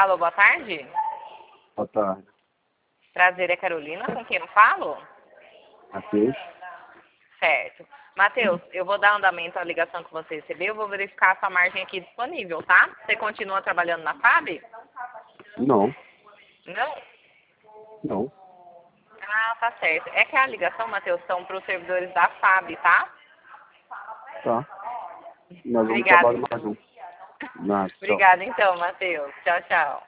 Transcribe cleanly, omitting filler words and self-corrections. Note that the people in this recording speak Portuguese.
Alô, boa tarde. Boa tarde. Prazer, é Carolina, com quem eu falo? Matheus? Certo. Matheus, eu vou dar andamento à ligação que você recebeu, eu vou verificar a sua margem aqui disponível, tá? Você continua trabalhando na FAB? Não, Não? não. Ah, tá certo. É que a ligação, Matheus, são para os servidores da FAB, tá? Tá. Nós vamos Obrigada, trabalhar então. mais um. Nada, tchau. Obrigada, então, Matheus. Tchau, tchau.